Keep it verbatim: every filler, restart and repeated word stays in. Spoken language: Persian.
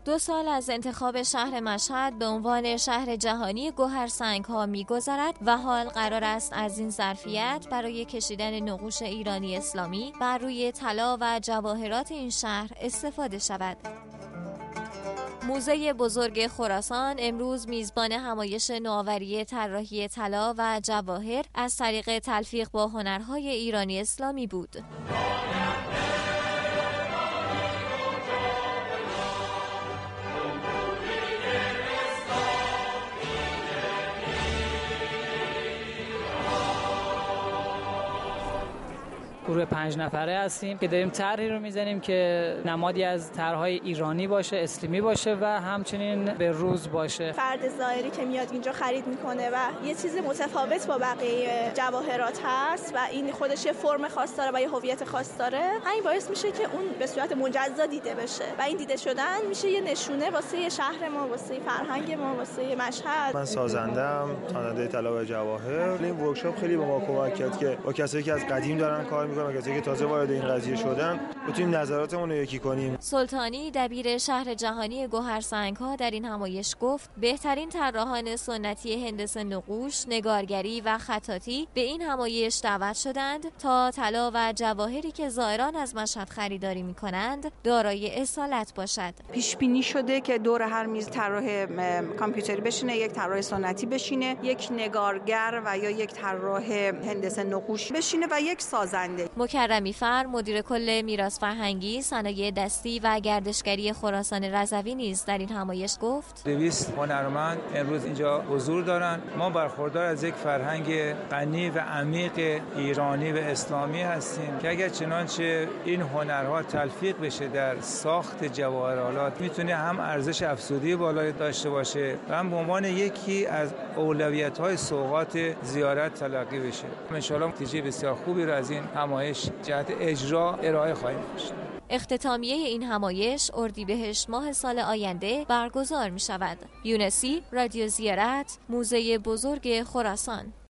دو سال از انتخاب شهر مشهد به عنوان شهر جهانی گوهرسنگ‌ها می‌گذرد و حال قرار است از این ظرفیت برای کشیدن نقوش ایرانی اسلامی بر روی طلا و جواهرات این شهر استفاده شود. موزه بزرگ خراسان امروز میزبان همایش نوآوری طراحی طلا و جواهر از طریق تلفیق با هنرهای ایرانی اسلامی بود. گروه پنج نفره هستیم که داریم طرحی رو میزنیم که نمادی از طرح‌های ایرانی باشه، اسلامی باشه و همچنین به روز باشه. فرد زائری که میاد اینجا خرید میکنه و یه چیز متفاوت با بقیه جواهرات هست و این خودش یه فرم خاص داره و یه هویت خاص داره، همین باعث میشه که اون به صورت مجزا دیده بشه و این دیده شدن میشه یه نشونه واسه شهر ما، واسه فرهنگ ما، واسه مشهد. من سازنده‌ام، خواننده طلا و جواهر. این ورکشاپ خیلی به ما کمک کرد که با کسایی که از قدیم دارن کار و کسایی که تازه وارد این قضیه شدن بتونیم نظراتمون رو یکی کنیم. سلطانی دبیر شهر جهانی گوهرسنگ‌ها در این همایش گفت بهترین طراحان سنتی هندسه نقوش، نگارگری و خطاطی به این همایش دعوت شدند تا طلا و جواهری که زائران از مشهد خریداری می‌کنند دارای اصالت باشد. پیش بینی شده که دور هر میز طراح کامپیوتری بشینه، یک طراح سنتی بشینه، یک نگارگر و یا یک طراح هندسه نقوش بشینه و یک سازنده. مکرمی فر مدیر کل میراث فرهنگی، صنایع دستی و گردشگری خراسان رضوی نیز در این همایش گفت دویست هنرمند امروز اینجا حضور دارند. ما برخوردار از یک فرهنگ غنی و عمیق ایرانی و اسلامی هستیم که اگر چنانچه این هنرها تلفیق بشه در ساخت جواهرات میتونه هم ارزش افزوده بالایی داشته باشه و هم به عنوان یکی از اولویت‌های سوغات زیارت تلقی بشه. ان شاءالله نتیجه بسیار خوبی را از این همایش جهت اجرا ارائه خواهیم داشت. اختتامیه این همایش اردیبهشت ماه سال آینده برگزار می شود. یونسی، رادیو زیارت، موزه بزرگ خراسان.